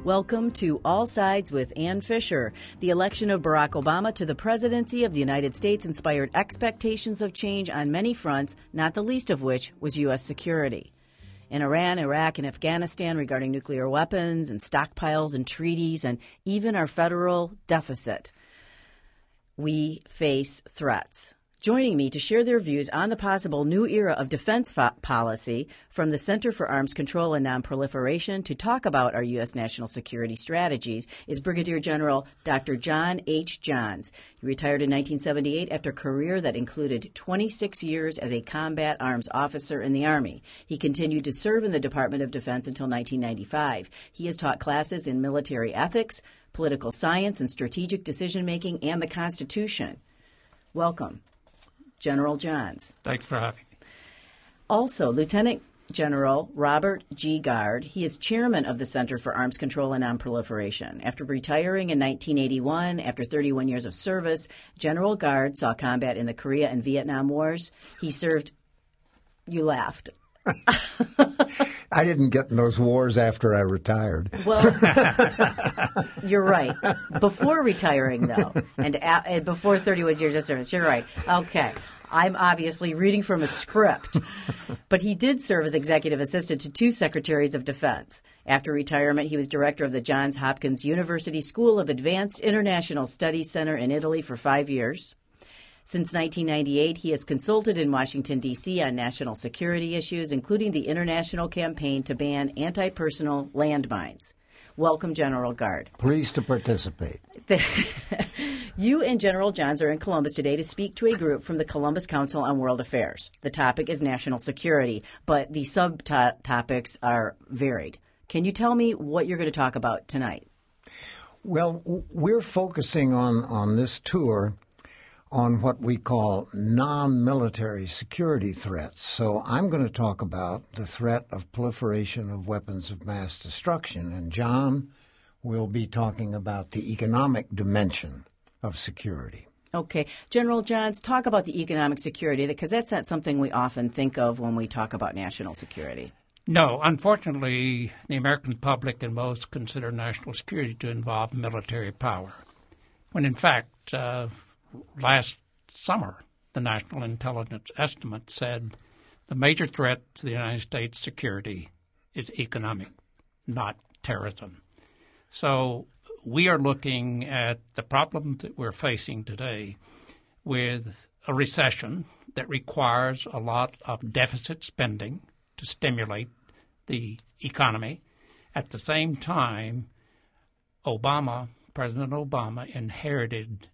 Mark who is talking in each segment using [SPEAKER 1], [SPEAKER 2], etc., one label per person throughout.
[SPEAKER 1] Welcome to All Sides with Ann Fisher. The election of Barack Obama to the presidency of the United States inspired expectations of change on many fronts, not the least of which was U.S. security. In Iran, Iraq, and Afghanistan regarding nuclear weapons and stockpiles and treaties and even our federal deficit, we face threats. Joining me to share their views on the possible new era of defense policy from the Center for Arms Control and Nonproliferation to talk about our U.S. national security strategies is Brigadier General Dr. John H. Johns. He retired in 1978 after a career that included 26 years as a combat arms officer in the Army. He continued to serve in the Department of Defense until 1995. He has taught classes in military ethics, political science, and strategic decision-making, and the Constitution. Welcome, General Johns.
[SPEAKER 2] Thanks for having me.
[SPEAKER 1] Also, Lieutenant General Robert G. Gard. He is chairman of the Center for Arms Control and Nonproliferation. After retiring in 1981, after 31 years of service, General Gard saw combat in the Korea and Vietnam Wars. He served – you laughed.
[SPEAKER 3] I didn't get in those wars after I retired.
[SPEAKER 1] Well, you're right. Before retiring, though, and before 31 years of service, you're right. Okay. I'm obviously reading from a script. But he did serve as executive assistant to two secretaries of defense. After retirement, he was director of the Johns Hopkins University School of Advanced International Studies Center in Italy for 5 years. Since 1998, he has consulted in Washington, D.C. on national security issues, including the international campaign to ban anti-personnel landmines. Welcome, General Gard.
[SPEAKER 3] Pleased to participate.
[SPEAKER 1] You and General Johns are in Columbus today to speak to a group from the Columbus Council on World Affairs. The topic is national security, but the subtopics are varied. Can you tell me what you're going to talk about tonight?
[SPEAKER 3] Well, we're focusing on this tour on what we call non-military security threats. So I'm going to talk about the threat of proliferation of weapons of mass destruction, and John will be talking about the economic dimension of security.
[SPEAKER 1] Okay. General Johns, talk about the economic security, because that's not something we often think of when we talk about national security.
[SPEAKER 2] No, unfortunately, the American public and most consider national security to involve military power, when in fact, last summer, the National Intelligence Estimate said the major threat to the United States security is economic, not terrorism. So we are looking at the problem that we're facing today with a recession that requires a lot of deficit spending to stimulate the economy. At the same time, President Obama inherited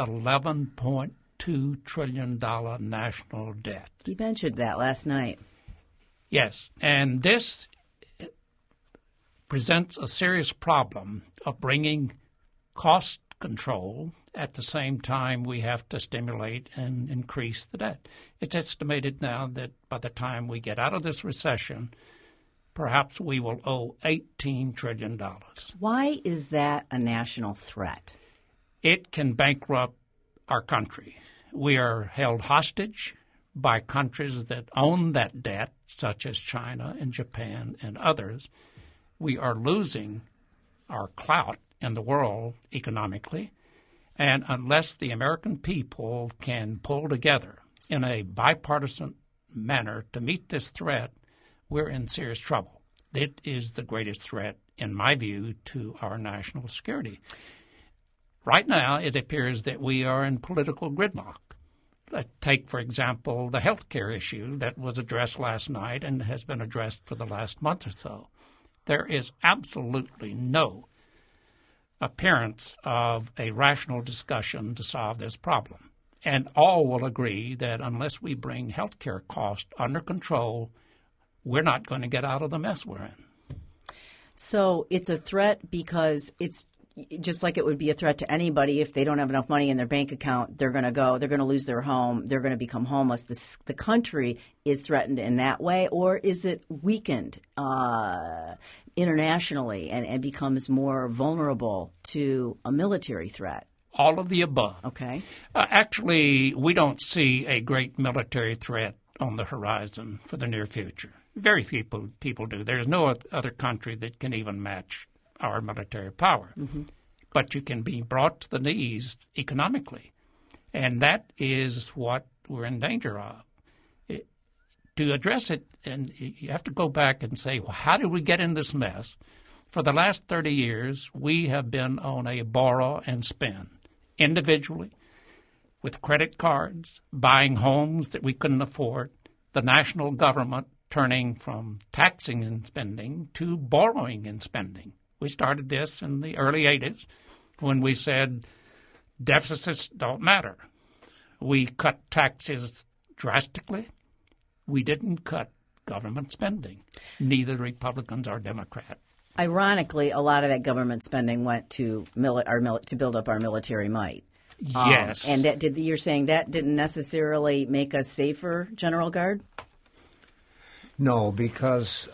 [SPEAKER 2] $11.2 trillion national debt.
[SPEAKER 1] You mentioned that last night.
[SPEAKER 2] Yes, and this presents a serious problem of bringing cost control. At the same time, we have to stimulate and increase the debt. It's estimated now that by the time we get out of this recession, perhaps we will owe $18 trillion.
[SPEAKER 1] Why is that a national threat?
[SPEAKER 2] It can bankrupt our country. We are held hostage by countries that own that debt, such as China and Japan and others. We are losing our clout in the world economically, and unless the American people can pull together in a bipartisan manner to meet this threat, we're in serious trouble. It is the greatest threat, in my view, to our national security. Right now, it appears that we are in political gridlock. Take, for example, the health care issue that was addressed last night and has been addressed for the last month or so. There is absolutely no appearance of a rational discussion to solve this problem. And all will agree that unless we bring health care costs under control, we're not going to get out of the mess we're in.
[SPEAKER 1] So it's a threat because it's just like it would be a threat to anybody. If they don't have enough money in their bank account, they're going to lose their home, they're going to become homeless. The country is threatened in that way, or is it weakened internationally and becomes more vulnerable to a military threat?
[SPEAKER 2] All of the above.
[SPEAKER 1] Okay.
[SPEAKER 2] Actually, we don't see a great military threat on the horizon for the near future. Very few people do. There's no other country that can even match our military power. Mm-hmm. But you can be brought to the knees economically. And that is what we're in danger of. To address it, and you have to go back and say, well, how did we get in this mess? For the last 30 years, we have been on a borrow and spend, individually, with credit cards, buying homes that we couldn't afford, the national government turning from taxing and spending to borrowing and spending. We started this in the early 80s when we said deficits don't matter. We cut taxes drastically. We didn't cut government spending, neither Republicans or Democrats.
[SPEAKER 1] Ironically, a lot of that government spending went to to build up our military might.
[SPEAKER 2] Yes.
[SPEAKER 1] And you're saying that didn't necessarily make us safer, General Gard?
[SPEAKER 3] No, because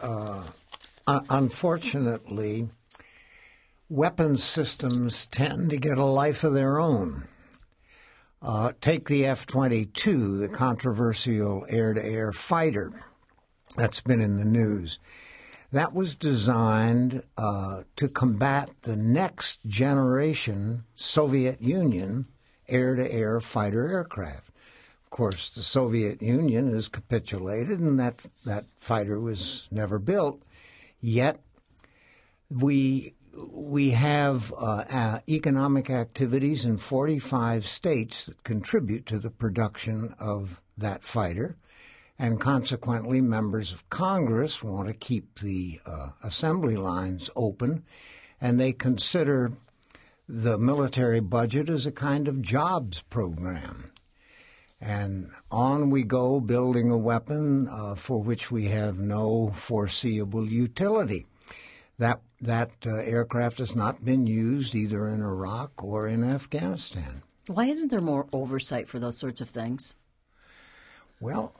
[SPEAKER 3] unfortunately, weapons systems tend to get a life of their own. Take the F-22, the controversial air-to-air fighter that's been in the news. That was designed to combat the next generation Soviet Union air-to-air fighter aircraft. Of course, the Soviet Union has capitulated, and that fighter was never built. Yet, we have economic activities in 45 states that contribute to the production of that fighter, and consequently members of Congress want to keep the assembly lines open, and they consider the military budget as a kind of jobs program. And on we go building a weapon for which we have no foreseeable utility. That aircraft has not been used either in Iraq or in Afghanistan.
[SPEAKER 1] Why isn't there more oversight for those sorts of things?
[SPEAKER 3] Well,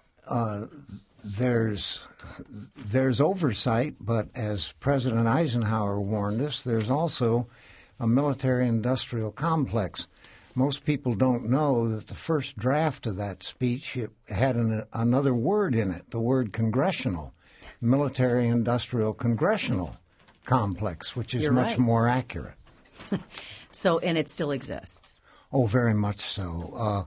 [SPEAKER 3] there's oversight, but as President Eisenhower warned us, there's also a military-industrial complex. Most people don't know that the first draft of that speech had another word in it, the word congressional, military-industrial congressional complex, which is much more accurate.
[SPEAKER 1] So, and it still exists.
[SPEAKER 3] Oh, very much so.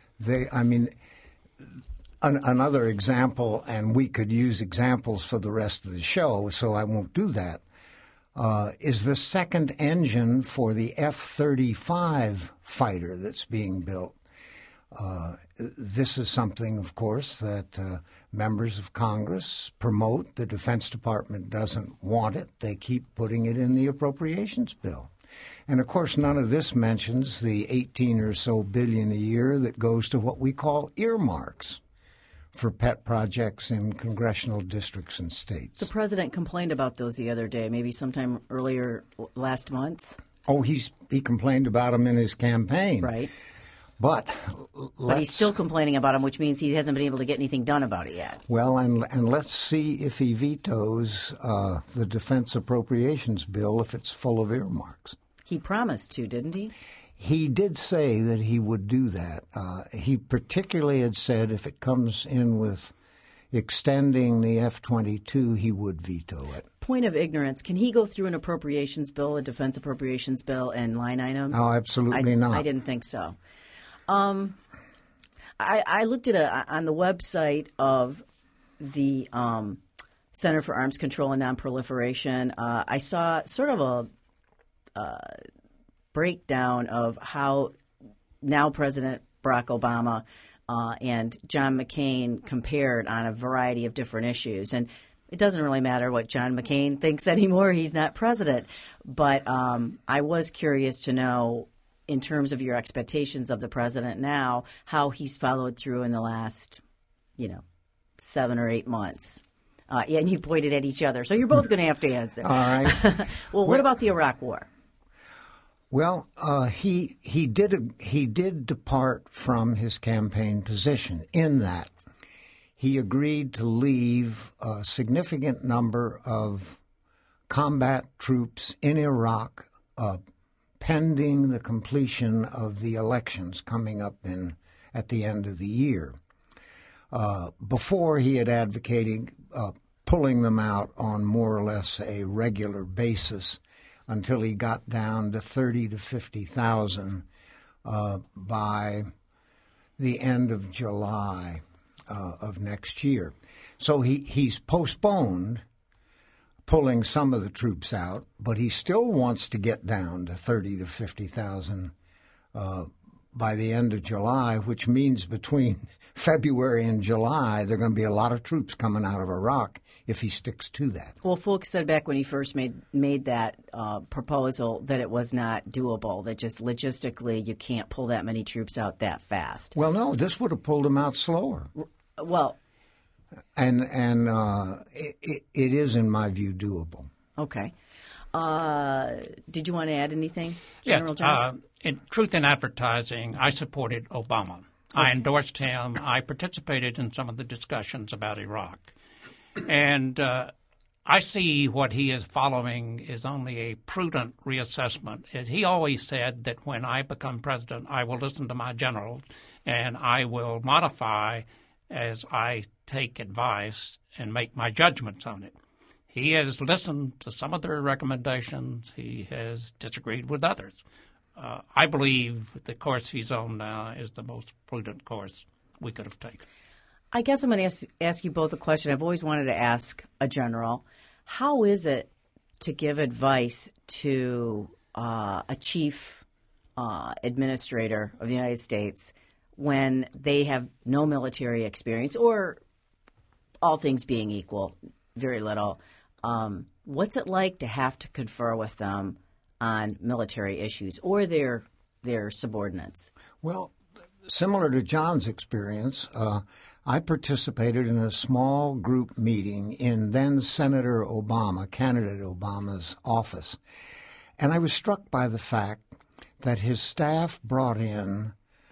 [SPEAKER 3] Another example, and we could use examples for the rest of the show, so I won't do that, is the second engine for the F-35 fighter that's being built. This is something, of course, that members of Congress promote. The Defense Department doesn't want it. They keep putting it in the appropriations bill. And, of course, none of this mentions the 18 or so billion a year that goes to what we call earmarks for pet projects in congressional districts and states.
[SPEAKER 1] The president complained about those the other day, maybe sometime earlier last month.
[SPEAKER 3] Oh, he complained about them in his campaign.
[SPEAKER 1] Right.
[SPEAKER 3] But
[SPEAKER 1] he's still complaining about them, which means he hasn't been able to get anything done about it yet.
[SPEAKER 3] Well, and let's see if he vetoes the defense appropriations bill if it's full of earmarks.
[SPEAKER 1] He promised to, didn't he?
[SPEAKER 3] He did say that he would do that. He particularly had said if it comes in with extending the F-22, he would veto it.
[SPEAKER 1] Point of ignorance, can he go through an appropriations bill, a defense appropriations bill, and line item?
[SPEAKER 3] Oh, absolutely not.
[SPEAKER 1] I didn't think so. I looked at on the website of the Center for Arms Control and Nonproliferation. I saw sort of a breakdown of how now President Barack Obama and John McCain compared on a variety of different issues. And it doesn't really matter what John McCain thinks anymore. He's not president. But I was curious to know, in terms of your expectations of the president now, how he's followed through in the last, 7 or 8 months. And you pointed at each other, so you're both going to have to answer.
[SPEAKER 3] All right.
[SPEAKER 1] Well, what about the Iraq War?
[SPEAKER 3] Well, he did depart from his campaign position in that he agreed to leave a significant number of combat troops in Iraq pending the completion of the elections coming up at the end of the year. Before, he had advocated pulling them out on more or less a regular basis until he got down to 30 to 50,000 by the end of July of next year. So he's postponed pulling some of the troops out, but he still wants to get down to 30 to 50,000 by the end of July, which means between February and July, there are going to be a lot of troops coming out of Iraq if he sticks to that.
[SPEAKER 1] Well, folks said back when he first made that proposal that it was not doable, that just logistically you can't pull that many troops out that fast.
[SPEAKER 3] Well, no, this would have pulled him out slower.
[SPEAKER 1] Well,
[SPEAKER 3] and it is, in my view, doable.
[SPEAKER 1] Okay. Did you want to add anything, General Johnson?
[SPEAKER 2] In Truth in Advertising, I supported Obama. I endorsed him. I participated in some of the discussions about Iraq. And I see what he is following is only a prudent reassessment. As he always said that when I become president, I will listen to my generals and I will modify as I take advice and make my judgments on it. He has listened to some of their recommendations. He has disagreed with others. I believe the course he's on now is the most prudent course we could have taken.
[SPEAKER 1] I guess I'm going to ask you both a question I've always wanted to ask a general. How is it to give advice to a chief administrator of the United States when they have no military experience or, all things being equal, very little? What's it like to have to confer with them on military issues or their subordinates?
[SPEAKER 3] Well, similar to John's experience, I participated in a small group meeting in then Senator Obama, candidate Obama's office. And I was struck by the fact that his staff brought in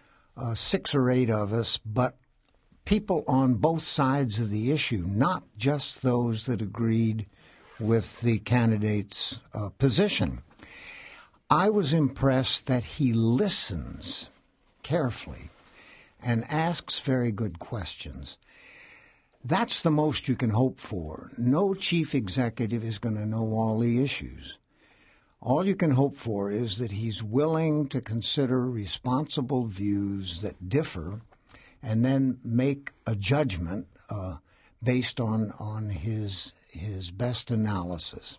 [SPEAKER 3] 6 or 8 of us, but people on both sides of the issue, not just those that agreed with the candidate's position. I was impressed that he listens carefully and asks very good questions. That's the most you can hope for. No chief executive is going to know all the issues. All you can hope for is that he's willing to consider responsible views that differ and then make a judgment based on his best analysis.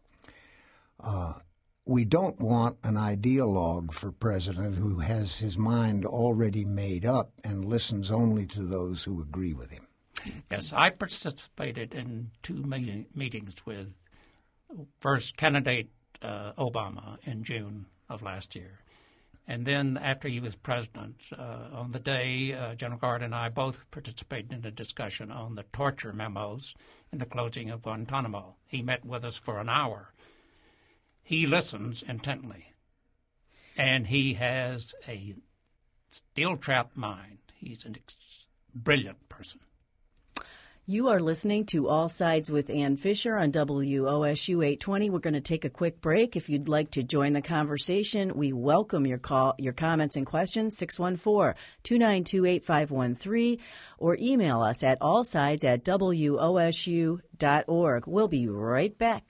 [SPEAKER 3] We don't want an ideologue for president who has his mind already made up and listens only to those who agree with him.
[SPEAKER 2] Yes, I participated in 2 meetings with first candidate Obama in June of last year. And then after he was president, on the day, General Gard and I both participated in a discussion on the torture memos and the closing of Guantanamo. He met with us for an hour. He listens intently, and he has a steel-trapped mind. He's a brilliant person.
[SPEAKER 1] You are listening to All Sides with Ann Fisher on WOSU 820. We're going to take a quick break. If you'd like to join the conversation, we welcome your comments and questions, 614-292-8513, or email us at allsides@wosu.org. We'll be right back.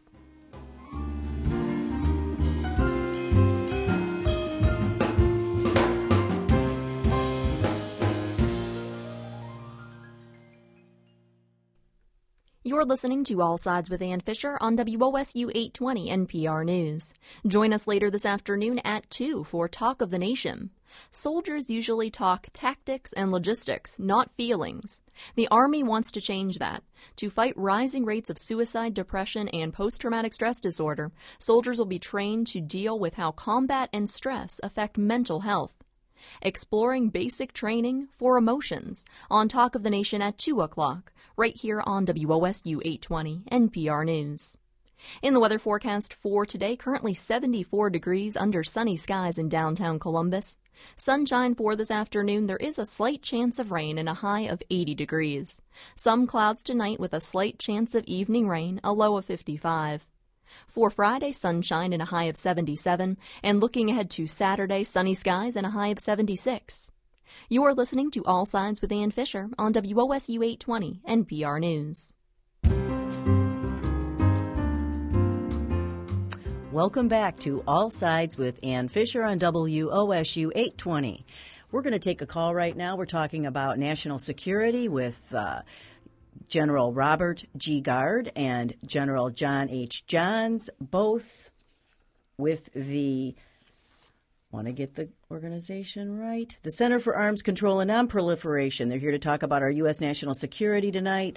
[SPEAKER 4] You're listening to All Sides with Ann Fisher on WOSU 820 NPR News. Join us later this afternoon at 2 for Talk of the Nation. Soldiers usually talk tactics and logistics, not feelings. The Army wants to change that. To fight rising rates of suicide, depression, and post-traumatic stress disorder, soldiers will be trained to deal with how combat and stress affect mental health. Exploring basic training for emotions on Talk of the Nation at 2 o'clock, right here on WOSU 820 NPR News. In the weather forecast for today, currently 74 degrees under sunny skies in downtown Columbus. Sunshine for this afternoon. There is a slight chance of rain and a high of 80 degrees. Some clouds tonight with a slight chance of evening rain, a low of 55. For Friday, sunshine and a high of 77, and looking ahead to Saturday, sunny skies and a high of 76. You are listening to All Sides with Ann Fisher on WOSU 820 NPR News.
[SPEAKER 1] Welcome back to All Sides with Ann Fisher on WOSU 820. We're going to take a call right now. We're talking about national security with General Robert G. Gard and General John H. Johns, both with the, want to get the organization right, the Center for Arms Control and Nonproliferation. They're here to talk about our U.S. national security tonight.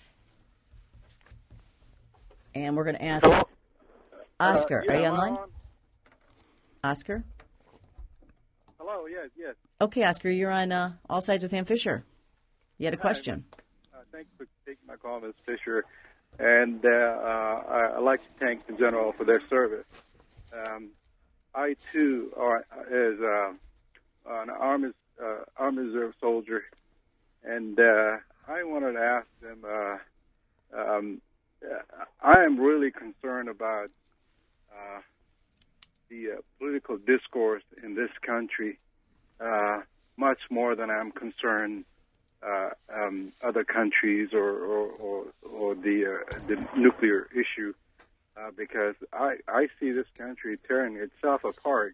[SPEAKER 1] And we're going to ask Oscar. Are you online? Oscar?
[SPEAKER 5] Hello, yes.
[SPEAKER 1] Okay, Oscar, you're on All Sides with Ann Fisher. You had a question.
[SPEAKER 5] Thank you for taking my call, Ms. Fisher. And I'd like to thank the General for their service. I, too, is an Army Reserve soldier, and I wanted to ask them, I am really concerned about the political discourse in this country, much more than I'm concerned other countries or the nuclear issue, because I see this country tearing itself apart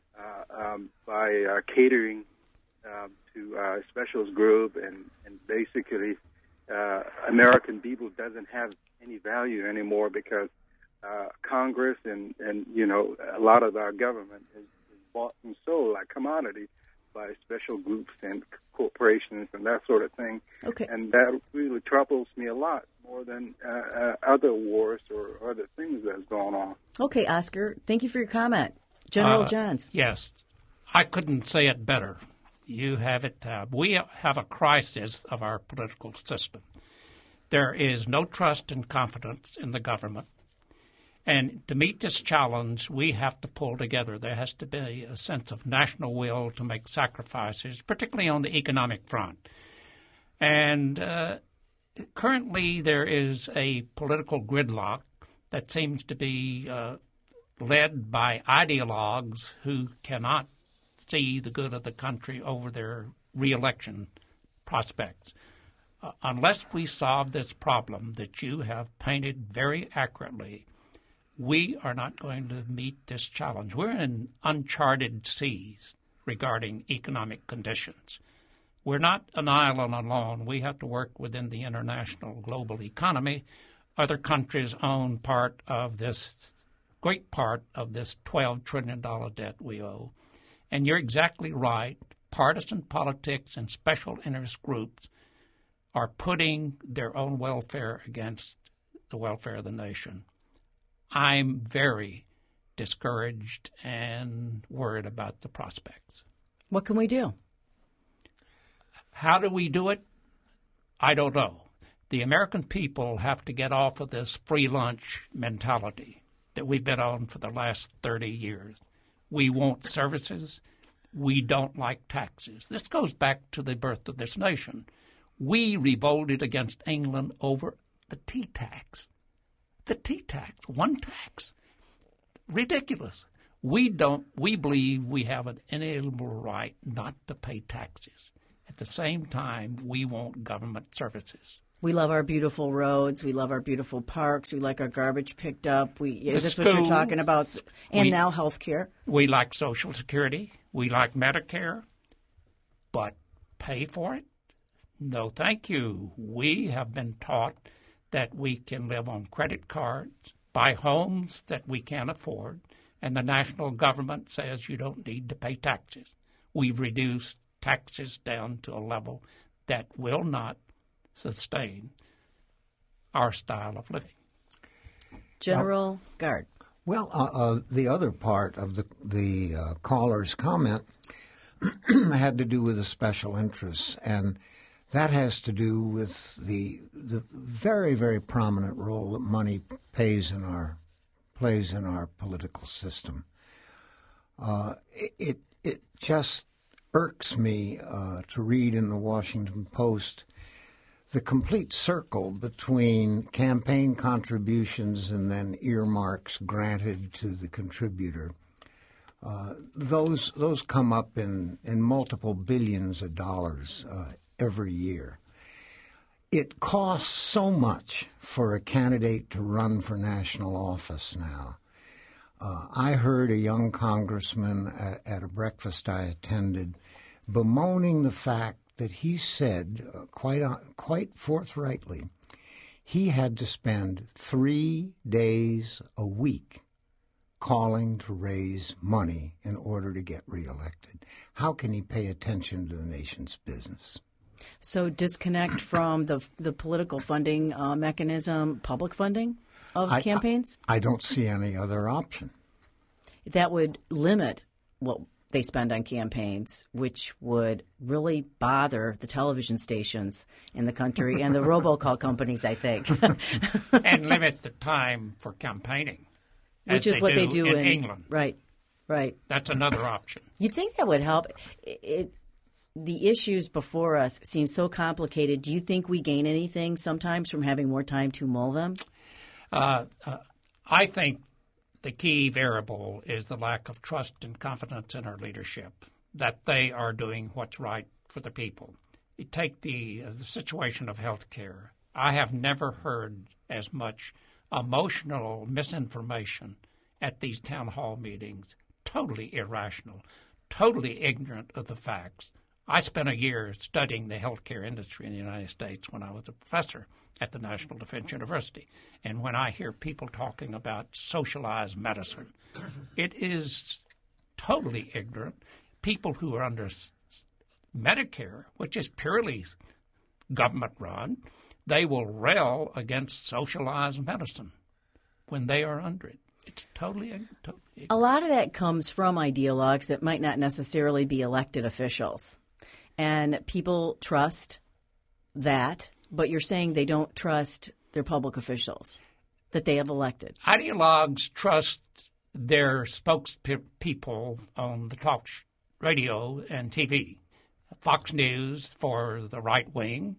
[SPEAKER 5] by catering to a specialist group, and basically American people doesn't have any value anymore because Congress and a lot of our government is bought and sold like commodity by special groups and corporations and that sort of thing.
[SPEAKER 1] Okay.
[SPEAKER 5] And that really troubles me a lot more than other wars or other things that's going on.
[SPEAKER 1] Okay, Oscar, thank you for your comment. General Johns.
[SPEAKER 2] Yes, I couldn't say it better. You have it. We have a crisis of our political system. There is no trust and confidence in the government. And to meet this challenge, we have to pull together. There has to be a sense of national will to make sacrifices, particularly on the economic front. And currently there is a political gridlock that seems to be led by ideologues who cannot see the good of the country over their reelection prospects. Unless we solve this problem that you have painted very accurately, we are not going to meet this challenge. We're in uncharted seas regarding economic conditions. We're not an island alone. We have to work within the international global economy. Other countries own part of this, great part of this $12 trillion debt we owe. And you're exactly right. Partisan politics and special interest groups are putting their own welfare against the welfare of the nation. I'm very discouraged and worried about the prospects.
[SPEAKER 1] What can we do?
[SPEAKER 2] How do we do it? I don't know. The American people have to get off of this free lunch mentality that we've been on for the last 30 years. We want services. We don't like taxes. This goes back to the birth of this nation. We revolted against England over the tea tax. The tea tax, one tax. Ridiculous. We believe we have an inalienable right not to pay taxes. At the same time, we want government services.
[SPEAKER 1] We love our beautiful roads. We love our beautiful parks. We like our garbage picked up. Is this what you're talking about? And now health care.
[SPEAKER 2] We like Social Security. We like Medicare. But pay for it? No, thank you. We have been taught that we can live on credit cards, buy homes that we can't afford, and the national government says you don't need to pay taxes. We've reduced taxes down to a level that will not sustain our style of living.
[SPEAKER 1] General Gard.
[SPEAKER 3] Well, the other part of the caller's comment had to do with the special interests, and that has to do with the very, very prominent role that money plays in our political system. It just irks me to read in the Washington Post the complete circle between campaign contributions and then earmarks granted to the contributor. Those come up in multiple billions of dollars every year. It costs so much for a candidate to run for national office now. I heard a young congressman at a breakfast I attended bemoaning the fact that he said quite forthrightly he had to spend 3 days a week calling to raise money in order to get reelected. How can he pay attention to the nation's business?
[SPEAKER 1] So disconnect from the political funding mechanism, public funding of campaigns?
[SPEAKER 3] I don't see any other option.
[SPEAKER 1] That would limit what they spend on campaigns, which would really bother the television stations in the country and the robocall companies, I think.
[SPEAKER 2] And limit the time for campaigning.
[SPEAKER 1] Which is what they do in
[SPEAKER 2] England.
[SPEAKER 1] Right.
[SPEAKER 2] That's another option.
[SPEAKER 1] You'd think that would help. The issues before us seem so complicated. Do you think we gain anything sometimes from having more time to mull them?
[SPEAKER 2] I think the key variable is the lack of trust and confidence in our leadership, that they are doing what's right for the people. You take the situation of health care. I have never heard as much emotional misinformation at these town hall meetings, totally irrational, totally ignorant of the facts. I spent a year studying the healthcare industry in the United States when I was a professor at the National Defense University. And when I hear people talking about socialized medicine, it is totally ignorant. People who are under Medicare, which is purely government-run, they will rail against socialized medicine when they are under it. It's totally ignorant.
[SPEAKER 1] A lot of that comes from ideologues that might not necessarily be elected officials. And people trust that, but you're saying they don't trust their public officials that they have elected.
[SPEAKER 2] Ideologues trust their spokespeople on the talk radio and TV. Fox News for the right wing,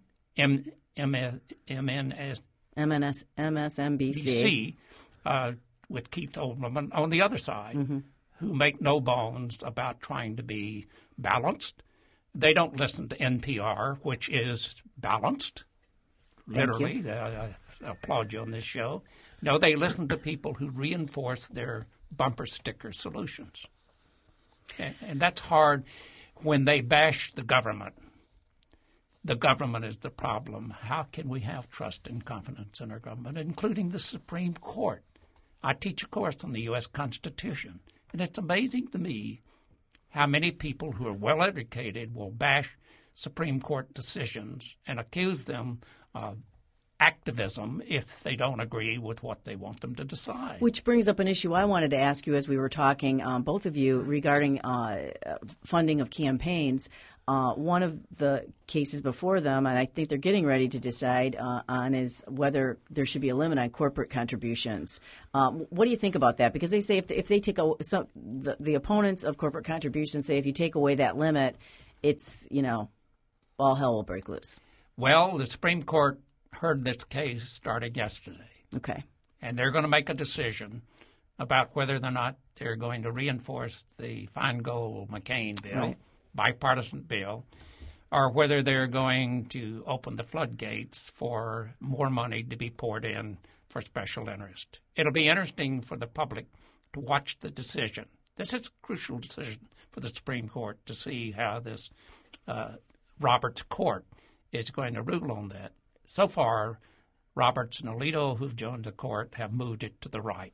[SPEAKER 1] MSNBC,
[SPEAKER 2] with Keith Olbermann on the other side, who make no bones about trying to be balanced. They don't listen to NPR, which is balanced, literally. I applaud you on this show. No, they listen to people who reinforce their bumper sticker solutions. And that's hard when they bash the government. The government is the problem. How can we have trust and confidence in our government, including the Supreme Court? I teach a course on the U.S. Constitution, and it's amazing to me how many people who are well-educated will bash Supreme Court decisions and accuse them of activism if they don't agree with what they want them to decide.
[SPEAKER 1] Which brings up an issue I wanted to ask you as we were talking, both of you, regarding funding of campaigns. One of the cases before them, and I think they're getting ready to decide on, is whether there should be a limit on corporate contributions. What do you think about that? Because they say if they take the opponents of corporate contributions say if you take away that limit, it's, all hell will break loose.
[SPEAKER 2] Well, the Supreme Court heard this case starting yesterday.
[SPEAKER 1] Okay.
[SPEAKER 2] And they're going to make a decision about whether or not they're going to reinforce the Feingold-McCain bill.
[SPEAKER 1] Right.
[SPEAKER 2] Bipartisan bill, or whether they're going to open the floodgates for more money to be poured in for special interest. It'll be interesting for the public to watch the decision. This is a crucial decision for the Supreme Court to see how this Roberts Court is going to rule on that. So far, Roberts and Alito, who've joined the court, have moved it to the right.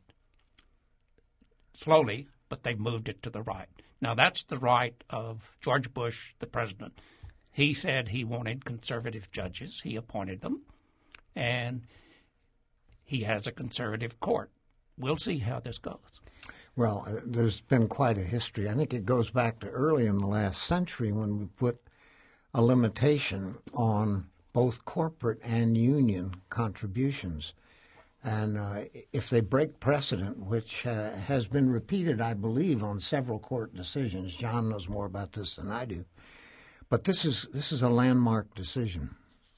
[SPEAKER 2] Slowly, but they've moved it to the right. Now, that's the right of George Bush, the president. He said he wanted conservative judges. He appointed them, and he has a conservative court. We'll see how this goes.
[SPEAKER 3] Well, there's been quite a history. I think it goes back to early in the last century when we put a limitation on both corporate and union contributions. And if they break precedent, which has been repeated, I believe, on several court decisions, John knows more about this than I do, but this is a landmark decision.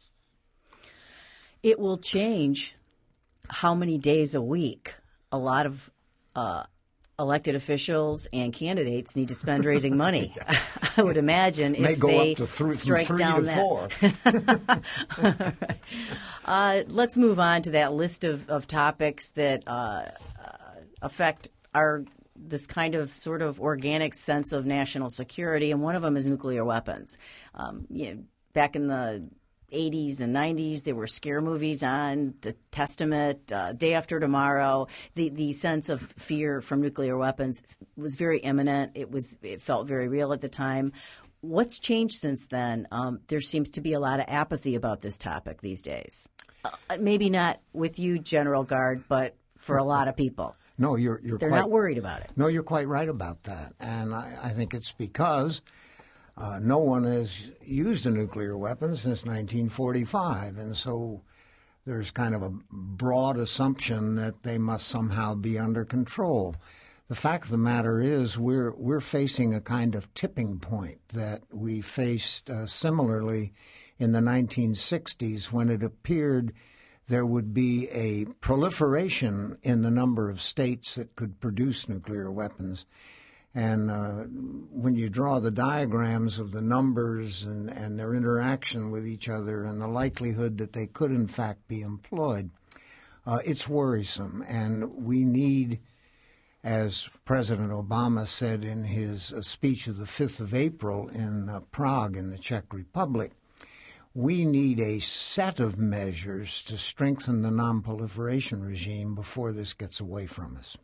[SPEAKER 1] It will change how many days a week a lot of elected officials and candidates need to spend raising money. Yeah. I would imagine if they strike down that. 3 to 4. Let's move on to that list of topics that affect are this kind of sort of organic sense of national security, and one of them is nuclear weapons. Back in the 80s and 90s, there were scare movies on, The Testament, Day After Tomorrow. The sense of fear from nuclear weapons was very imminent. It felt very real at the time. What's changed since then? There seems to be a lot of apathy about this topic these days. Maybe not with you, General Gard, but for a lot of people.
[SPEAKER 3] No,
[SPEAKER 1] they're not worried about it.
[SPEAKER 3] No, you're quite right about that. And I think it's because no one has used a nuclear weapon since 1945. And so there's kind of a broad assumption that they must somehow be under control. The fact of the matter is we're facing a kind of tipping point that we faced similarly in the 1960s when it appeared there would be a proliferation in the number of states that could produce nuclear weapons. And when you draw the diagrams of the numbers and their interaction with each other and the likelihood that they could in fact be employed, it's worrisome. And we need, as President Obama said in his speech of the 5th of April in Prague in the Czech Republic, we need a set of measures to strengthen the nonproliferation regime before this gets away from us.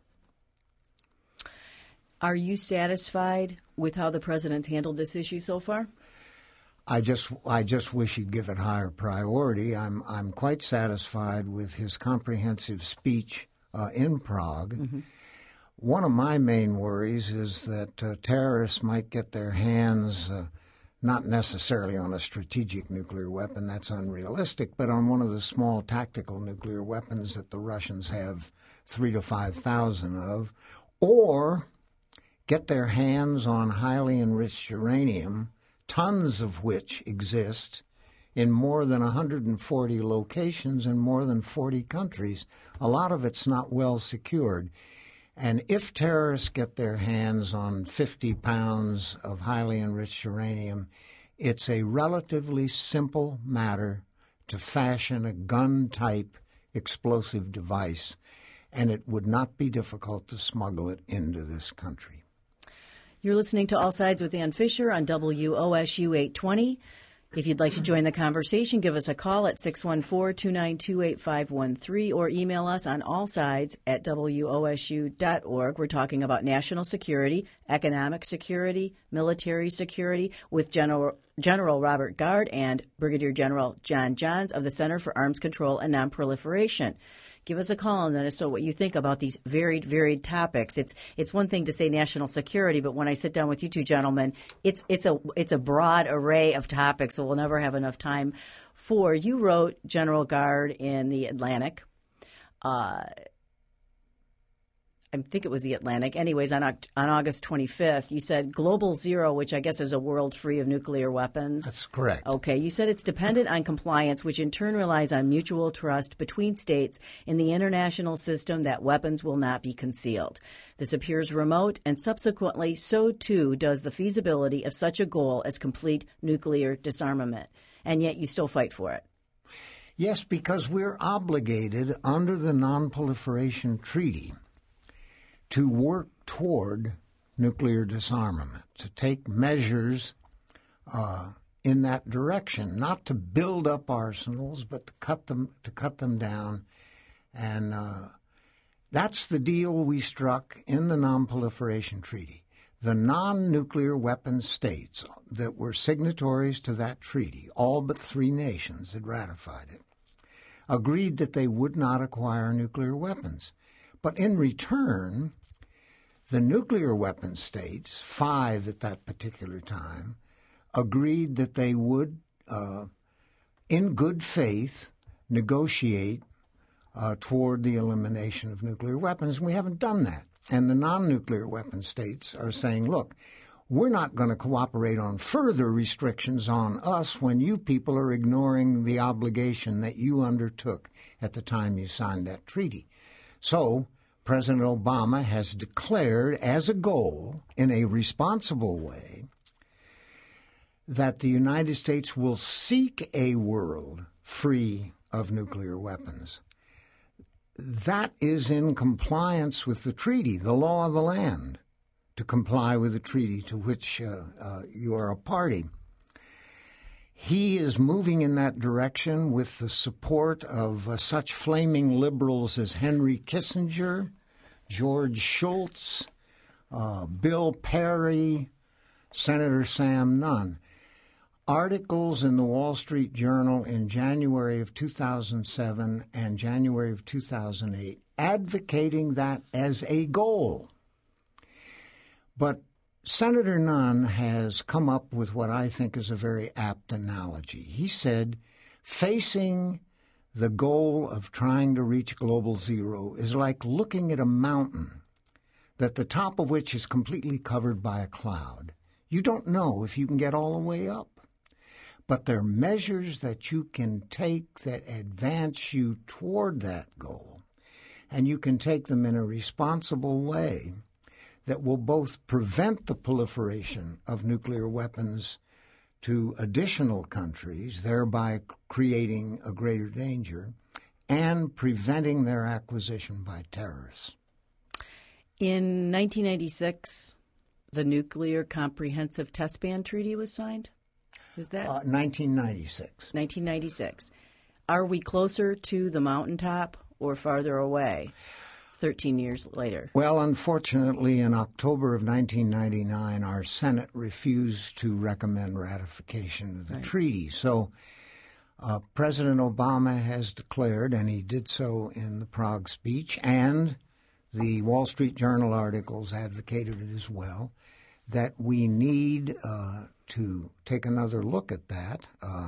[SPEAKER 1] Are you satisfied with how the president's handled this issue so far?
[SPEAKER 3] I just wish he'd give it higher priority. I'm quite satisfied with his comprehensive speech in Prague. Mm-hmm. One of my main worries is that terrorists might get their hands not necessarily on a strategic nuclear weapon, that's unrealistic, but on one of the small tactical nuclear weapons that the Russians have 3,000 to 5,000 of, or get their hands on highly enriched uranium, tons of which exist in more than 140 locations in more than 40 countries. A lot of it's not well secured. And if terrorists get their hands on 50 pounds of highly enriched uranium, it's a relatively simple matter to fashion a gun-type explosive device, and it would not be difficult to smuggle it into this country.
[SPEAKER 1] You're listening to All Sides with Ann Fisher on WOSU 820. If you'd like to join the conversation, give us a call at 614-292-8513 or email us on allsides@wosu.org. We're talking about national security, economic security, military security with General Robert Gard and Brigadier General John Johns of the Center for Arms Control and Nonproliferation. Give us a call and let us know what you think about these varied topics. It's one thing to say national security, but when I sit down with you two gentlemen, it's a broad array of topics, so we'll never have enough time for. You wrote, General Gard, in the Atlantic. I think it was the Atlantic. Anyways, on August 25th, you said global zero, which I guess is a world free of nuclear weapons.
[SPEAKER 3] That's correct.
[SPEAKER 1] Okay. You said it's dependent on compliance, which in turn relies on mutual trust between states in the international system that weapons will not be concealed. This appears remote, and subsequently, so too does the feasibility of such a goal as complete nuclear disarmament. And yet you still fight for it.
[SPEAKER 3] Yes, because we're obligated under the Non-Proliferation Treaty to work toward nuclear disarmament, to take measures in that direction, not to build up arsenals, but to cut them down. And that's the deal we struck in the Non-Proliferation Treaty. The non-nuclear weapon states that were signatories to that treaty, all but 3 nations had ratified it, agreed that they would not acquire nuclear weapons. But in return, the nuclear weapon states, 5 at that particular time, agreed that they would, in good faith, negotiate toward the elimination of nuclear weapons. And we haven't done that. And the non-nuclear weapon states are saying, look, we're not going to cooperate on further restrictions on us when you people are ignoring the obligation that you undertook at the time you signed that treaty. So President Obama has declared as a goal, in a responsible way, that the United States will seek a world free of nuclear weapons. that is in compliance with the treaty, the law of the land, to comply with the treaty to which you are a party. He is moving in that direction with the support of such flaming liberals as Henry Kissinger, George Shultz, Bill Perry, Senator Sam Nunn. Articles in the Wall Street Journal in January of 2007 and January of 2008 advocating that as a goal. But Senator Nunn has come up with what I think is a very apt analogy. He said, facing the goal of trying to reach global zero is like looking at a mountain that the top of which is completely covered by a cloud. You don't know if you can get all the way up. But there are measures that you can take that advance you toward that goal, and you can take them in a responsible way that will both prevent the proliferation of nuclear weapons to additional countries, thereby creating a greater danger, and preventing their acquisition by terrorists.
[SPEAKER 1] In 1996, the Nuclear Comprehensive Test Ban Treaty was signed? Is that
[SPEAKER 3] 1996.
[SPEAKER 1] 1996. Are we closer to the mountaintop or farther away 13 years later?
[SPEAKER 3] Well, unfortunately, in October of 1999, our Senate refused to recommend ratification of the treaty. So President Obama has declared, and he did so in the Prague speech, and the Wall Street Journal articles advocated it as well, that we need to take another look at that.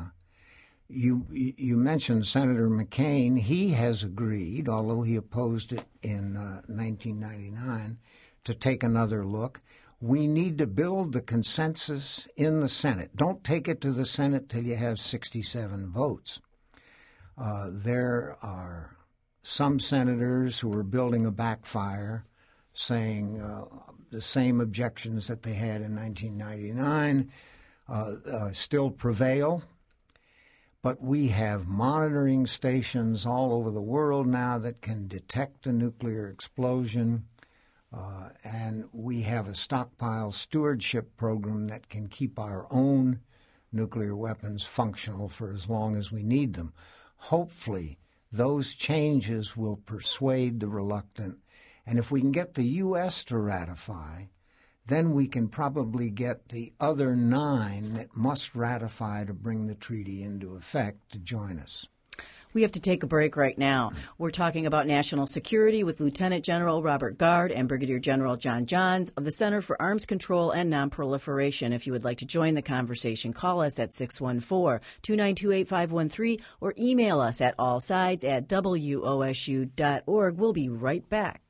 [SPEAKER 3] You mentioned Senator McCain. He has agreed, although he opposed it in 1999, to take another look. We need to build the consensus in the Senate. Don't take it to the Senate till you have 67 votes. There are some senators who are building a backfire, saying the same objections that they had in 1999 still prevail. But we have monitoring stations all over the world now that can detect a nuclear explosion, and we have a stockpile stewardship program that can keep our own nuclear weapons functional for as long as we need them. Hopefully, those changes will persuade the reluctant, and if we can get the U.S. to ratify, then we can probably get the other 9 that must ratify to bring the treaty into effect to join us.
[SPEAKER 1] We have to take a break right now. We're talking about national security with Lieutenant General Robert Gard and Brigadier General John Johns of the Center for Arms Control and Nonproliferation. If you would like to join the conversation, call us at 614-292-8513 or email us at allsides@wosu.org. We'll be right back.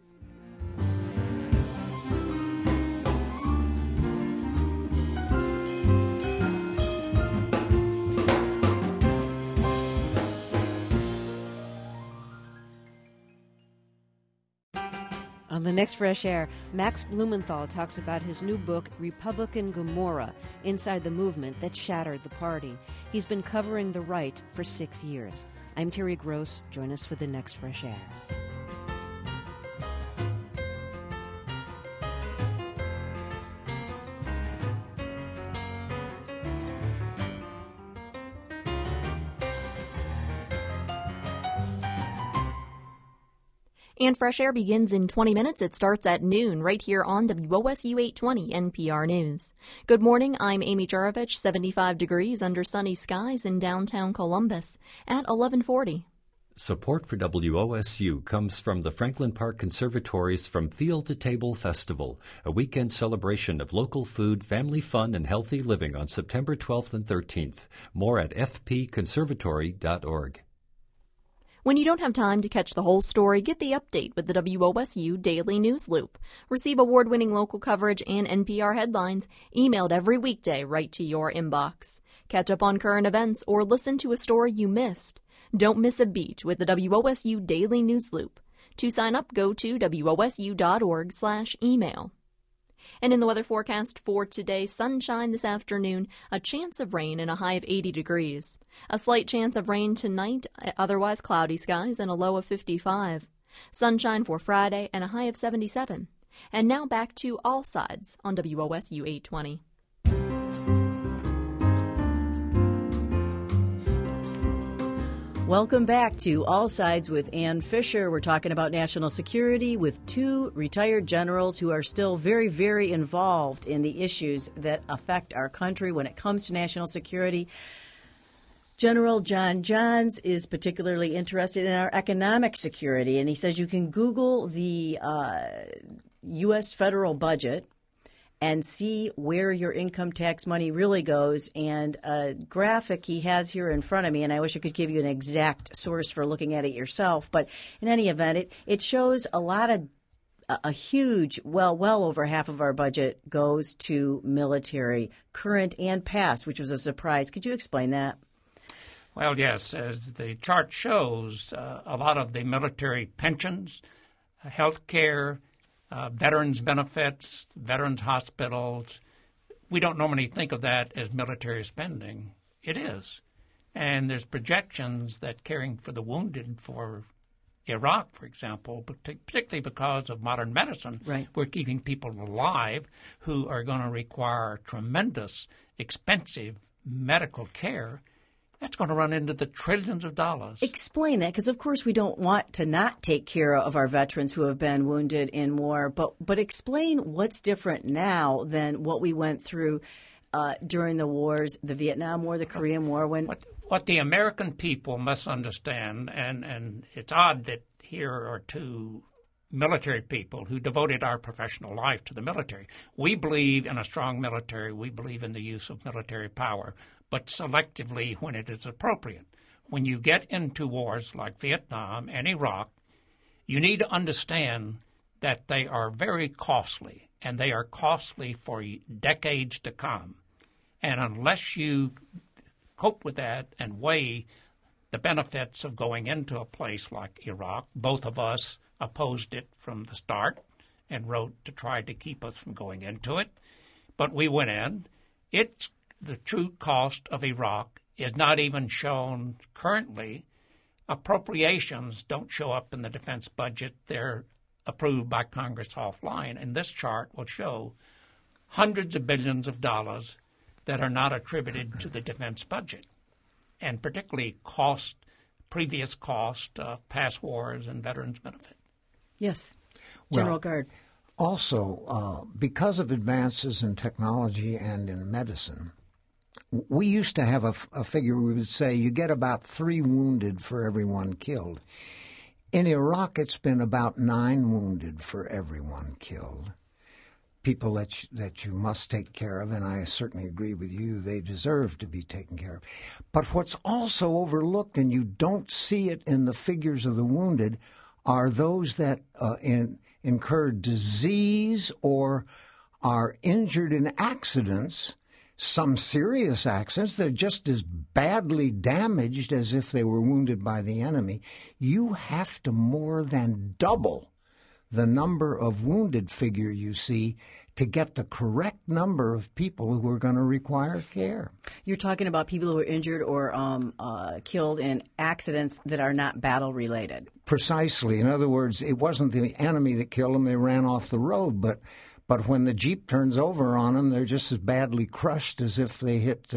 [SPEAKER 6] On the next Fresh Air, Max Blumenthal talks about his new book, Republican Gomorrah, Inside the Movement That Shattered the Party. He's been covering the right for 6 years. I'm Terry Gross. Join us for the next Fresh Air.
[SPEAKER 4] And Fresh Air begins in 20 minutes. It starts at noon right here on WOSU 820 NPR News. Good morning. I'm Amy Jurovich. 75 degrees under sunny skies in downtown Columbus at 1140.
[SPEAKER 7] Support for WOSU comes from the Franklin Park Conservatory's From Field to Table Festival, a weekend celebration of local food, family fun, and healthy living on September 12th and 13th. More at fpconservatory.org.
[SPEAKER 4] When you don't have time to catch the whole story, get the update with the WOSU Daily News Loop. Receive award-winning local coverage and NPR headlines emailed every weekday right to your inbox. Catch up on current events or listen to a story you missed. Don't miss a beat with the WOSU Daily News Loop. To sign up, go to wosu.org/email. And in the weather forecast for today, sunshine this afternoon, a chance of rain and a high of 80 degrees. A slight chance of rain tonight, otherwise cloudy skies and a low of 55. Sunshine for Friday and a high of 77. And now back to All Sides on WOSU 820.
[SPEAKER 1] Welcome back to All Sides with Ann Fisher. We're talking about national security with two retired generals who are still very, very involved in the issues that affect our country when it comes to national security. General John Johns is particularly interested in our economic security, and he says you can Google the U.S. federal budget and see where your income tax money really goes. And a graphic he has here in front of me, and I wish I could give you an exact source for looking at it yourself, but in any event, it shows a huge, well over half of our budget goes to military, current and past, which was a surprise. Could you explain that?
[SPEAKER 2] Well, yes. As the chart shows, a lot of the military pensions, health care, veterans benefits, veterans hospitals, we don't normally think of that as military spending. It is. And there's projections that caring for the wounded for Iraq, for example, particularly because of modern medicine,
[SPEAKER 1] right,
[SPEAKER 2] we're keeping people alive who are going to require tremendous, expensive medical care. That's going to run into the trillions of dollars.
[SPEAKER 1] Explain that, because, of course, we don't want to not take care of our veterans who have been wounded in war. But explain what's different now than what we went through during the wars, the Vietnam War, the Korean War.
[SPEAKER 2] What the American people must understand, and it's odd that here are two military people who devoted our professional life to the military. We believe in a strong military. We believe in the use of military power, but selectively when it is appropriate. When you get into wars like Vietnam and Iraq, you need to understand that they are very costly, and they are costly for decades to come. And unless you cope with that and weigh the benefits of going into a place like Iraq, both of us opposed it from the start and wrote to try to keep us from going into it. But we went in. The true cost of Iraq is not even shown currently. Appropriations don't show up in the defense budget. They're approved by Congress offline. And this chart will show hundreds of billions of dollars that are not attributed to the defense budget, and particularly previous cost of past wars and veterans benefit.
[SPEAKER 1] Yes, General Gard.
[SPEAKER 3] Also, because of advances in technology and in medicine, we used to have a figure we would say you get about 3 wounded for every 1 killed. In Iraq, it's been about 9 wounded for every 1 killed. People that you must take care of, and I certainly agree with you, they deserve to be taken care of. But what's also overlooked, and you don't see it in the figures of the wounded, are those that incur disease or are injured in accidents, some serious accidents. They're just as badly damaged as if they were wounded by the enemy. You have to more than double the number of wounded figure you see to get the correct number of people who are going to require care.
[SPEAKER 1] You're talking about people who are injured or killed in accidents that are not battle-related.
[SPEAKER 3] Precisely. In other words, it wasn't the enemy that killed them. They ran off the road. But when the Jeep turns over on them, they're just as badly crushed as if they hit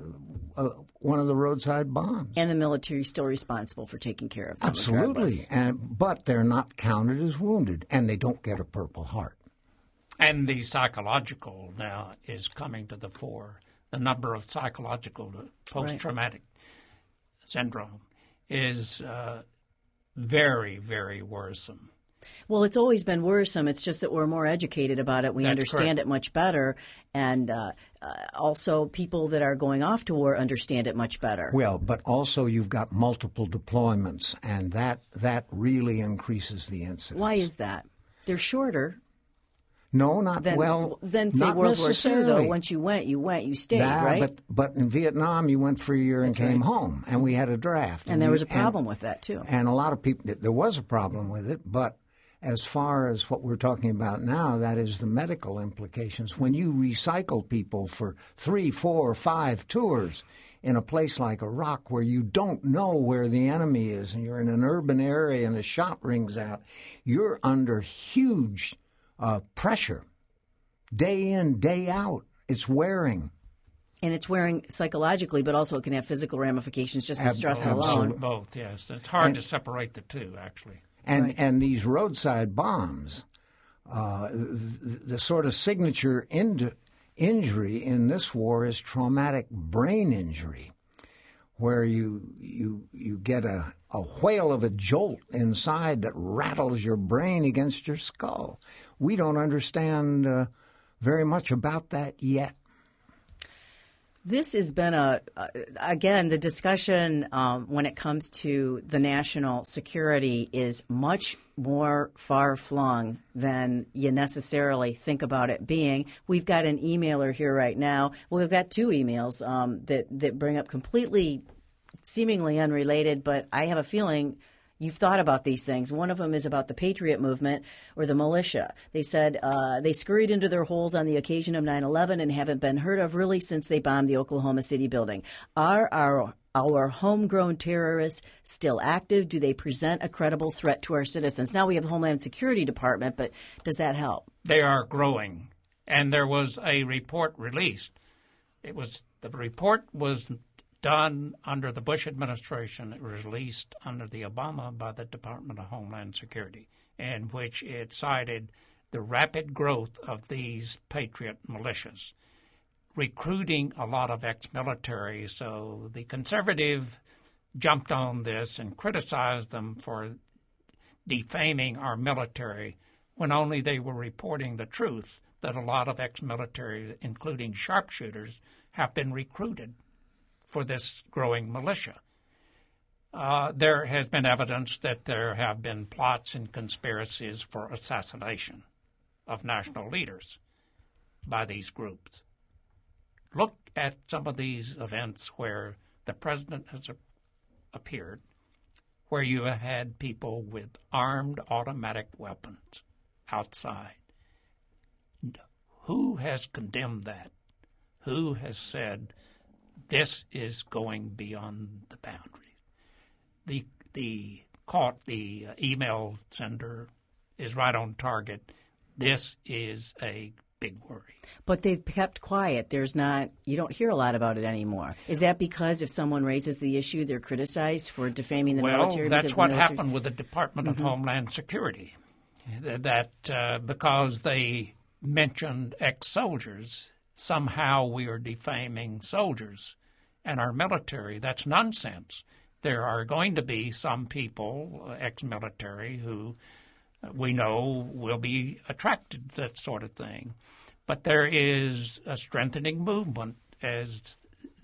[SPEAKER 3] one of the roadside bombs.
[SPEAKER 1] And the military is still responsible for taking care of them.
[SPEAKER 3] Absolutely. But they're not counted as wounded, and they don't get a Purple Heart.
[SPEAKER 2] And the psychological now is coming to the fore. The number of psychological post-traumatic syndrome is very, very worrisome.
[SPEAKER 1] Well, it's always been worrisome. It's just that we're more educated about it. We understand it much better. And also people that are going off to war understand it much better.
[SPEAKER 3] Well, but also you've got multiple deployments, and that really increases the incidence.
[SPEAKER 1] Why is that? They're shorter.
[SPEAKER 3] No,
[SPEAKER 1] Then say
[SPEAKER 3] not
[SPEAKER 1] World War II, though. Once you went, you stayed, right?
[SPEAKER 3] But in Vietnam, you went for a year and came home, and we had a draft.
[SPEAKER 1] And there was a problem with that, too.
[SPEAKER 3] And a lot of people, there was a problem with it, but as far as what we're talking about now, that is the medical implications. When you recycle people for 3, 4, 5 tours in a place like Iraq where you don't know where the enemy is and you're in an urban area and a shot rings out, you're under huge pressure day in, day out. It's wearing.
[SPEAKER 1] And it's wearing psychologically, but also it can have physical ramifications just the stress alone.
[SPEAKER 2] Both, yes. It's hard to separate the two, actually.
[SPEAKER 3] And these roadside bombs, the sort of signature injury in this war is traumatic brain injury, where you get a whale of a jolt inside that rattles your brain against your skull. We don't understand very much about that yet.
[SPEAKER 1] This has been again, the discussion when it comes to the national security is much more far-flung than you necessarily think about it being. We've got an emailer here right now. Well, we've got 2 emails that bring up completely seemingly unrelated, but I have a feeling you've thought about these things. One of them is about the Patriot movement or the militia. They said they scurried into their holes on the occasion of 9/11 and haven't been heard of really since they bombed the Oklahoma City building. Are our homegrown terrorists still active? Do they present a credible threat to our citizens? Now we have a Homeland Security Department, but does that help?
[SPEAKER 2] They are growing. And there was a report released. The report was done under the Bush administration. It was released under the Obama by the Department of Homeland Security, in which it cited the rapid growth of these Patriot militias, recruiting a lot of ex-military. So the conservative jumped on this and criticized them for defaming our military when only they were reporting the truth that a lot of ex-military, including sharpshooters, have been recruited for this growing militia. There has been evidence that there have been plots and conspiracies for assassination of national leaders by these groups. Look at some of these events where the president has appeared, where you have had people with armed automatic weapons outside. Who has condemned that? Who has said this is going beyond the boundaries? The email sender is right on target. This is a big worry.
[SPEAKER 1] But they've kept quiet. You don't hear a lot about it anymore. Is that because if someone raises the issue, they're criticized for defaming the military?
[SPEAKER 2] Well, that's what happened with the Department of Homeland Security. That because they mentioned ex-soldiers, somehow we are defaming soldiers and our military. That's nonsense. There are going to be some people, ex-military, who we know will be attracted to that sort of thing. But there is a strengthening movement, as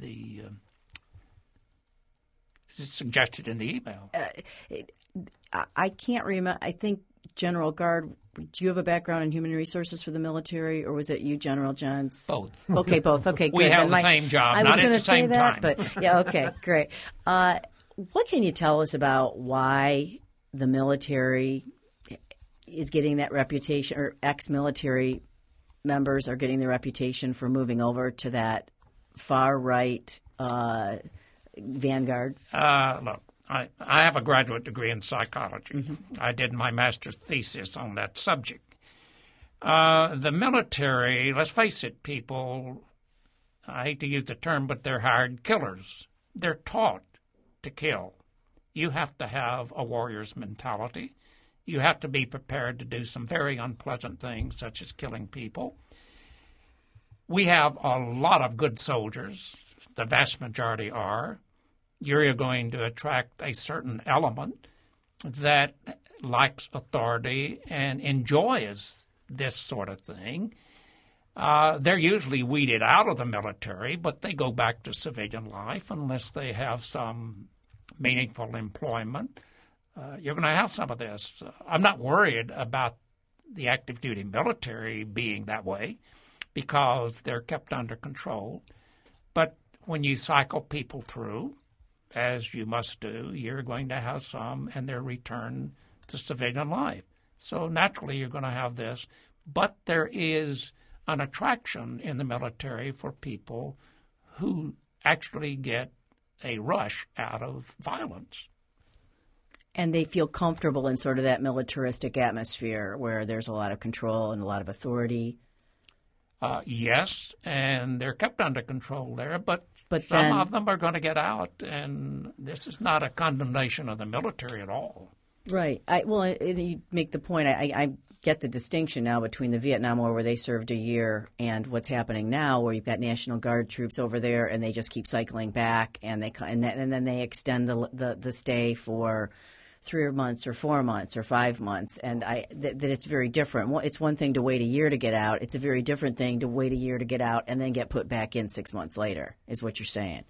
[SPEAKER 2] suggested in the email.
[SPEAKER 1] I can't remember. I think General Gard, do you have a background in human resources for the military, or was it you, General Johns?
[SPEAKER 2] Both.
[SPEAKER 1] Okay, both. Okay, good.
[SPEAKER 2] We have the same job,
[SPEAKER 1] I
[SPEAKER 2] not at the same time.
[SPEAKER 1] But yeah, okay, great. What can you tell us about why the military is getting that reputation, or ex-military members are getting the reputation for moving over to that far-right vanguard?
[SPEAKER 2] Look, I have a graduate degree in psychology. Mm-hmm. I did my master's thesis on that subject. The military, let's face it, people, I hate to use the term, but they're hired killers. They're taught to kill. You have to have a warrior's mentality. You have to be prepared to do some very unpleasant things, such as killing people. We have a lot of good soldiers. The vast majority are. You're going to attract a certain element that likes authority and enjoys this sort of thing. They're usually weeded out of the military, but they go back to civilian life unless they have some meaningful employment. You're going to have some of this. I'm not worried about the active duty military being that way because they're kept under control. But when you cycle people through, as you must do, you're going to have some and their return to civilian life. So naturally you're going to have this. But there is an attraction in the military for people who actually get a rush out of violence.
[SPEAKER 1] And they feel comfortable in sort of that militaristic atmosphere where there's a lot of control and a lot of authority.
[SPEAKER 2] Yes, and they're kept under control there, but some
[SPEAKER 1] then,
[SPEAKER 2] of them are going to get out, and this is not a condemnation of the military at all.
[SPEAKER 1] Right. You make the point. I get the distinction now between the Vietnam War, where they served a year, and what's happening now, where you've got National Guard troops over there, and they just keep cycling back, and then they extend the stay for 3 months or 4 months or 5 months, and that it's very different. It's one thing to wait a year to get out. It's a very different thing to wait a year to get out and then get put back in 6 months later, is what you're saying.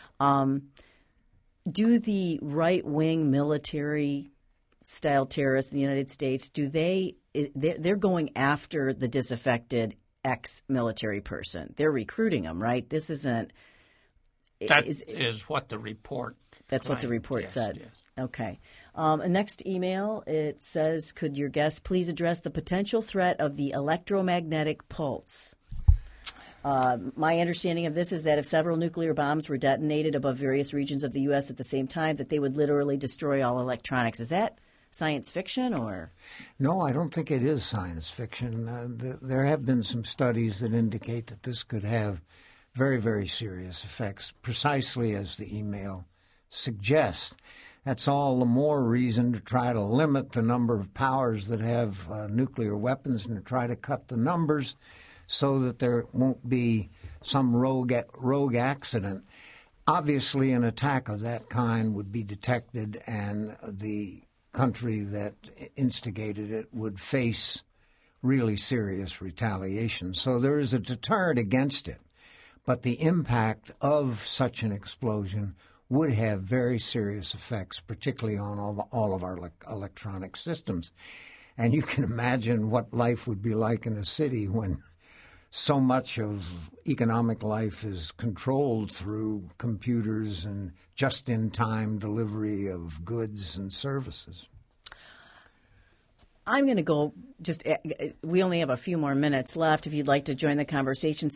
[SPEAKER 1] Do the right-wing military-style terrorists in the United States, they're going after the disaffected ex-military person. They're recruiting them, right? This isn't –
[SPEAKER 2] That is what the report
[SPEAKER 1] That's
[SPEAKER 2] claimed.
[SPEAKER 1] what the report said.
[SPEAKER 2] Yes.
[SPEAKER 1] Okay. Next email, it says, could your guest please address the potential threat of the electromagnetic pulse? My understanding of this is that if several nuclear bombs were detonated above various regions of the U.S. at the same time, that they would literally destroy all electronics. Is that science fiction or?
[SPEAKER 3] No, I don't think it is science fiction. There have been some studies that indicate that this could have very, very serious effects, precisely as the email suggests. That's all the more reason to try to limit the number of powers that have nuclear weapons and to try to cut the numbers so that there won't be some rogue accident. Obviously, an attack of that kind would be detected, and the country that instigated it would face really serious retaliation. So there is a deterrent against it. But the impact of such an explosion would have very serious effects, particularly on all of our electronic systems. And you can imagine what life would be like in a city when so much of economic life is controlled through computers and just-in-time delivery of goods and services.
[SPEAKER 1] I'm going to go we only have a few more minutes left. If you'd like to join the conversation,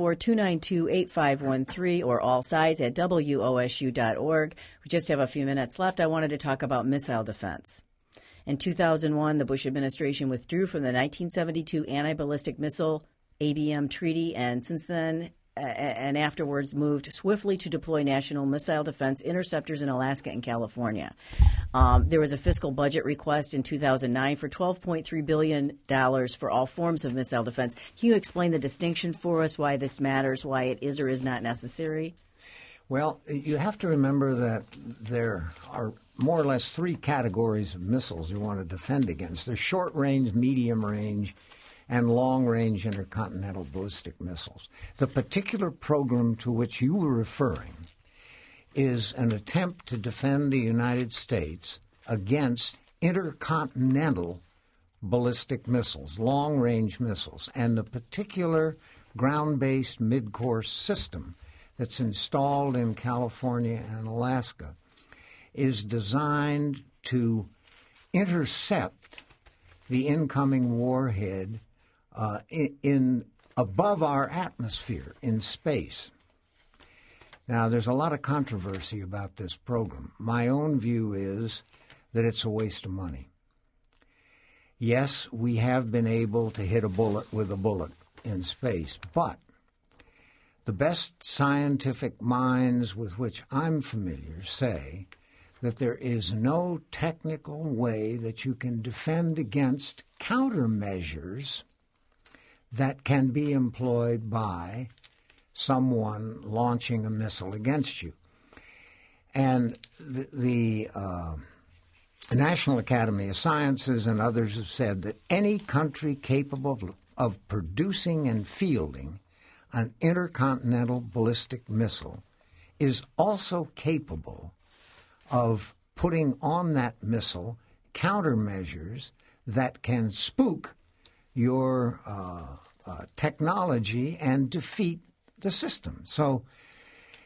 [SPEAKER 1] 614-292-8513 or allsides@wosu.org. We just have a few minutes left. I wanted to talk about missile defense. In 2001, the Bush administration withdrew from the 1972 Anti-Ballistic Missile ABM Treaty, and since then and afterwards moved swiftly to deploy national missile defense interceptors in Alaska and California. There was a fiscal budget request in 2009 for $12.3 billion for all forms of missile defense. Can you explain the distinction for us, why this matters, why it is or is not necessary?
[SPEAKER 3] Well, you have to remember that there are more or less 3 categories of missiles you want to defend against. There's short-range, medium-range, and long-range intercontinental ballistic missiles. The particular program to which you were referring is an attempt to defend the United States against intercontinental ballistic missiles, long-range missiles, and the particular ground-based mid-course system that's installed in California and Alaska is designed to intercept the incoming warhead in above our atmosphere in space. Now, there's a lot of controversy about this program. My own view is that it's a waste of money. Yes, we have been able to hit a bullet with a bullet in space, but the best scientific minds with which I'm familiar say that there is no technical way that you can defend against countermeasures that can be employed by someone launching a missile against you. And the National Academy of Sciences and others have said that any country capable of producing and fielding an intercontinental ballistic missile is also capable of putting on that missile countermeasures that can spook your technology and defeat the system. So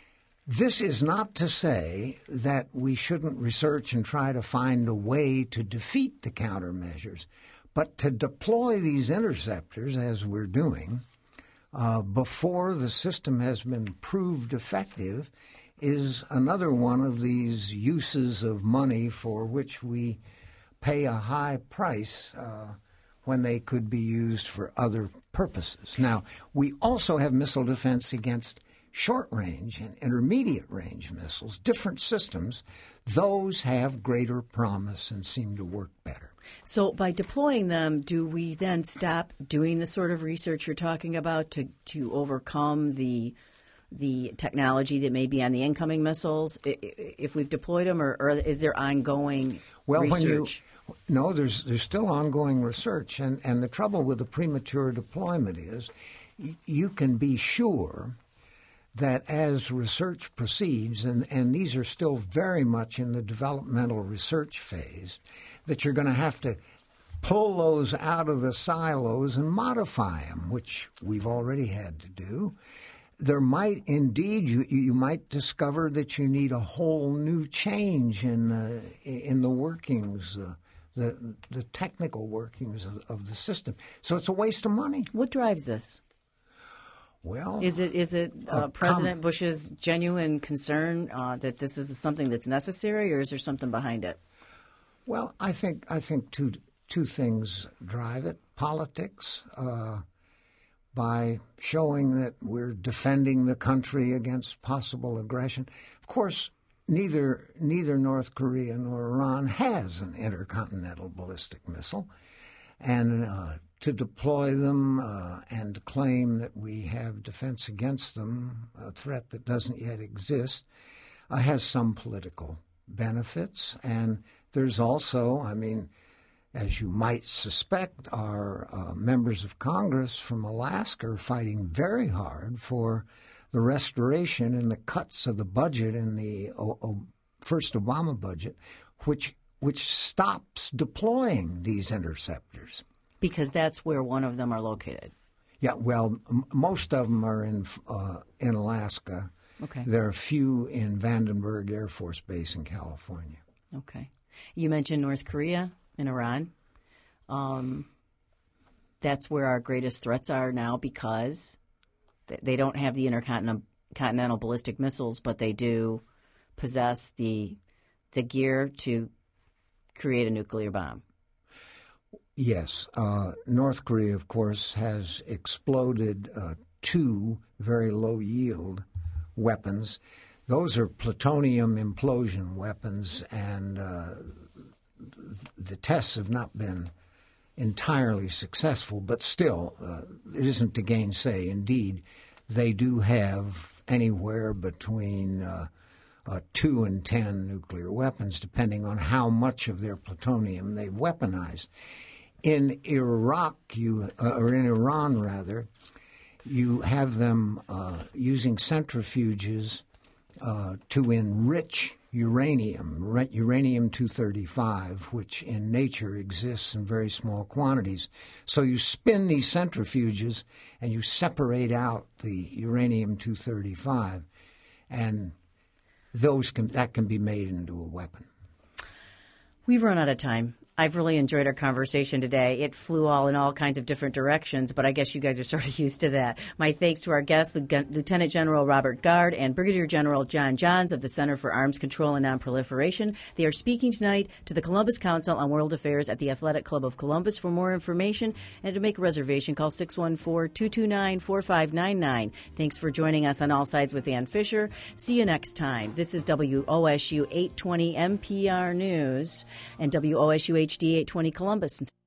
[SPEAKER 3] This is not to say that we shouldn't research and try to find a way to defeat the countermeasures, but to deploy these interceptors, as we're doing, before the system has been proved effective is another one of these uses of money for which we pay a high price when they could be used for other purposes. Now, we also have missile defense against short-range and intermediate-range missiles, different systems. Those have greater promise and seem to work better.
[SPEAKER 1] So by deploying them, do we then stop doing the sort of research you're talking about to overcome the technology that may be on the incoming missiles if we've deployed them, or is there ongoing research?
[SPEAKER 3] No, there's still ongoing research. And the trouble with the premature deployment is you can be sure that as research proceeds, and these are still very much in the developmental research phase, that you're going to have to pull those out of the silos and modify them, which we've already had to do. There might indeed, you might discover that you need a whole new change in the workings, the technical workings of the system. So it's a waste of money.
[SPEAKER 1] What drives this?
[SPEAKER 3] Well,
[SPEAKER 1] is it President Bush's genuine concern that this is something that's necessary, or is there something behind it?
[SPEAKER 3] Well, I think two things drive it: politics, by showing that we're defending the country against possible aggression. Of course, neither North Korea nor Iran has an intercontinental ballistic missile, and to deploy them and to claim that we have defense against them, a threat that doesn't yet exist, has some political benefits. And there's also, as you might suspect, our members of Congress from Alaska are fighting very hard for the restoration and the cuts of the budget in the first Obama budget, which stops deploying these interceptors.
[SPEAKER 1] Because that's where one of them are located.
[SPEAKER 3] Yeah, well, most of them are in Alaska.
[SPEAKER 1] Okay.
[SPEAKER 3] There are a few in Vandenberg Air Force Base in California.
[SPEAKER 1] Okay. You mentioned North Korea and Iran. That's where our greatest threats are now because they don't have the intercontinental ballistic missiles, but they do possess the gear to create a nuclear bomb.
[SPEAKER 3] Yes. North Korea, of course, has exploded two very low-yield weapons. Those are plutonium implosion weapons, and the tests have not been entirely successful, but still, it isn't to gainsay. Indeed, they do have anywhere between 2 and 10 nuclear weapons, depending on how much of their plutonium they've weaponized. In Iraq, or in Iran rather, you have them using centrifuges to enrich uranium-235, which in nature exists in very small quantities. So you spin these centrifuges and you separate out the uranium-235, and that can be made into a weapon.
[SPEAKER 1] We've run out of time. I've really enjoyed our conversation today. It flew in all kinds of different directions, but I guess you guys are sort of used to that. My thanks to our guests, Lieutenant General Robert Gard and Brigadier General John Johns of the Center for Arms Control and Nonproliferation. They are speaking tonight to the Columbus Council on World Affairs at the Athletic Club of Columbus. For more information and to make a reservation, call 614-229-4599. Thanks for joining us on All Sides with Ann Fisher. See you next time. This is WOSU 820 NPR News and WOSU HD 820 Columbus.